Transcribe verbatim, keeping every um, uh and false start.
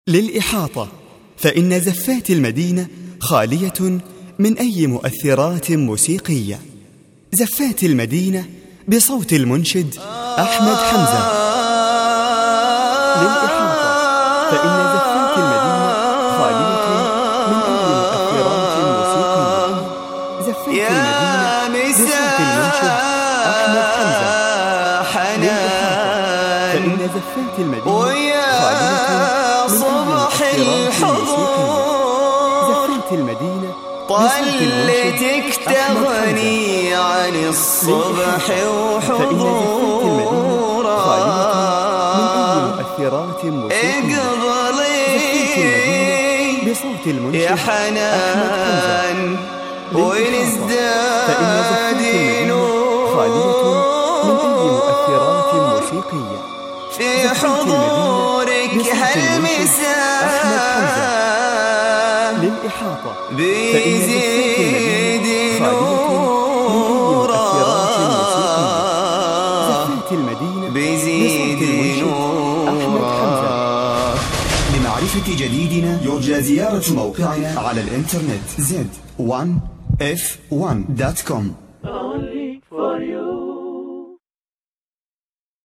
للإحاطة، فإن زفات المدينة خالية من أي مؤثرات موسيقية. زفات المدينة بصوت المنشد أحمد حمزة. للإحاطة، فإن زفات المدينة خالية من أي مؤثرات موسيقية. زفات المدينة بصوت المنشد أحمد حمزة. للإحاطة، فإن زفات المدينة خالية صباح الحضور زفات المدينة طلتك تغني عن الصبح وحضورها اقبلي بصوت المنشد يا حنان ونزداد نور في حضورك هالمساء للإحاطة، بيزيد نورا زفات المدينة بيزيد نورا. لمعرفة جديدنا يرجى زيارة موقعنا على الإنترنت زد ون اف ون دوت كوم.